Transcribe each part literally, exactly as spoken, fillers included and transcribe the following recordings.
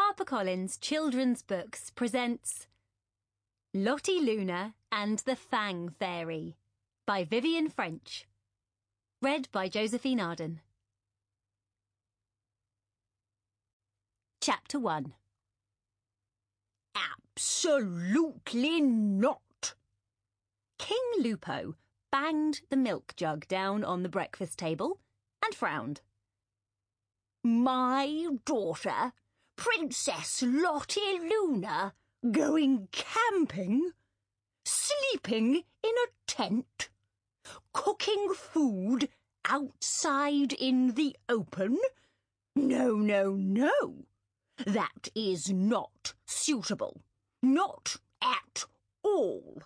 HarperCollins Children's Books presents Lottie Luna and the Fang Fairy by Vivian French. Read by Josephine Arden. Chapter one. Absolutely not! King Lupo banged the milk jug down on the breakfast table and frowned. My daughter, Princess Lottie Luna, going camping, sleeping in a tent, cooking food outside in the open? No, no, no. That is not suitable. Not at all.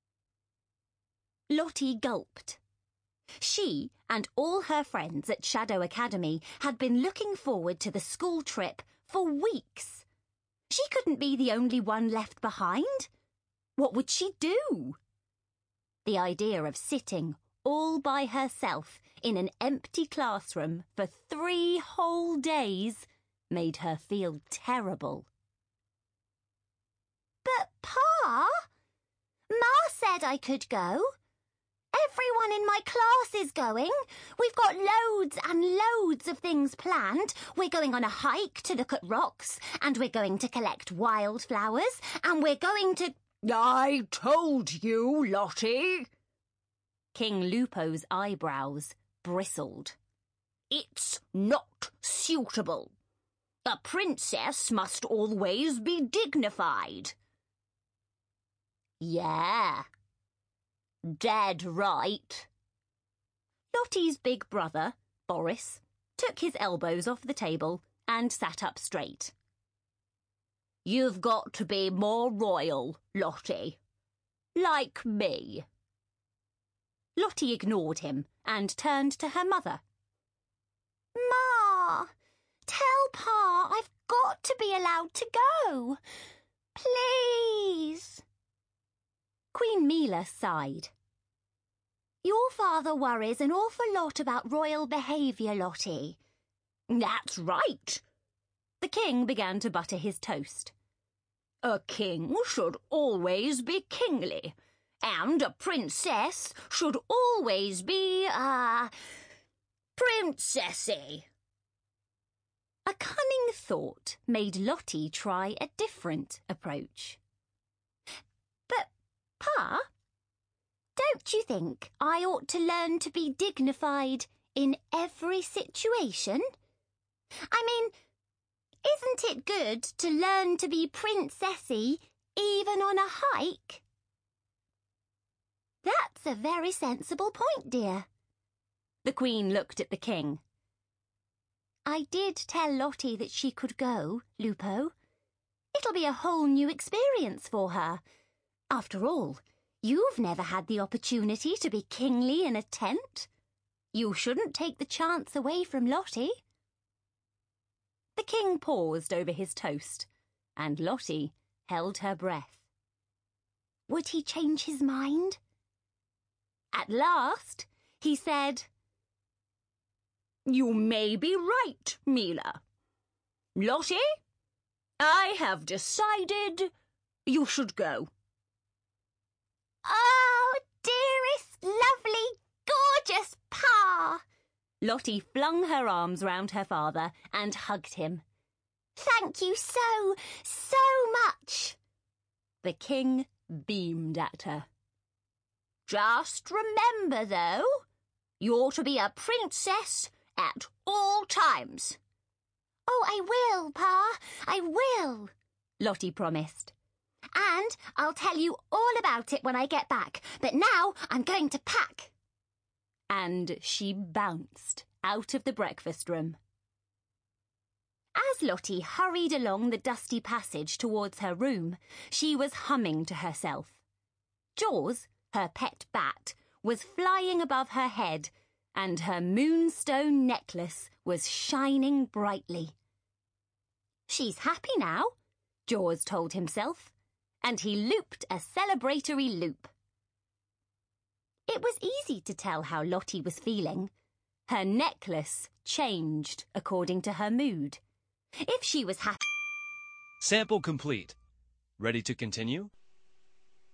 Lottie gulped. She and all her friends at Shadow Academy had been looking forward to the school trip for weeks. She couldn't be the only one left behind. What would she do? The idea of sitting all by herself in an empty classroom for three whole days made her feel terrible. But, Pa, Ma said I could go. Everyone in my class is going. We've got loads and loads of things planned. We're going on a hike to look at rocks, and we're going to collect wildflowers, and we're going to... I told you, Lottie. King Lupo's eyebrows bristled. It's not suitable. A princess must always be dignified. Yeah. Dead right. Lottie's big brother, Boris, took his elbows off the table and sat up straight. You've got to be more royal, Lottie. Like me. Lottie ignored him and turned to her mother. Ma, tell Pa I've got to be allowed to go. Please. Queen Mila sighed. Your father worries an awful lot about royal behaviour, Lottie. That's right. The king began to butter his toast. A king should always be kingly, and a princess should always be, uh, princessy. A cunning thought made Lottie try a different approach. But, Pa, don't you think I ought to learn to be dignified in every situation? I mean, isn't it good to learn to be princessy even on a hike? That's a very sensible point, dear. The Queen looked at the King. I did tell Lottie that she could go, Lupo. It'll be a whole new experience for her. After all, you've never had the opportunity to be kingly in a tent. You shouldn't take the chance away from Lottie. The King paused over his toast, and Lottie held her breath. Would he change his mind? At last, he said, You may be right, Mila. Lottie, I have decided you should go. Oh, dearest, lovely, gorgeous Pa! Lottie flung her arms round her father and hugged him. Thank you so, so much. The King beamed at her. Just remember, though, you're to be a princess at all times. Oh, I will, Pa, I will, Lottie promised. And I'll tell you all about it when I get back, but now I'm going to pack. And she bounced out of the breakfast room. As Lottie hurried along the dusty passage towards her room, she was humming to herself. Jaws, her pet bat, was flying above her head, and her moonstone necklace was shining brightly. She's happy now, Jaws told himself, and he looped a celebratory loop. It was easy to tell how Lottie was feeling. Her necklace changed according to her mood. If she was happy... Sample complete. Ready to continue?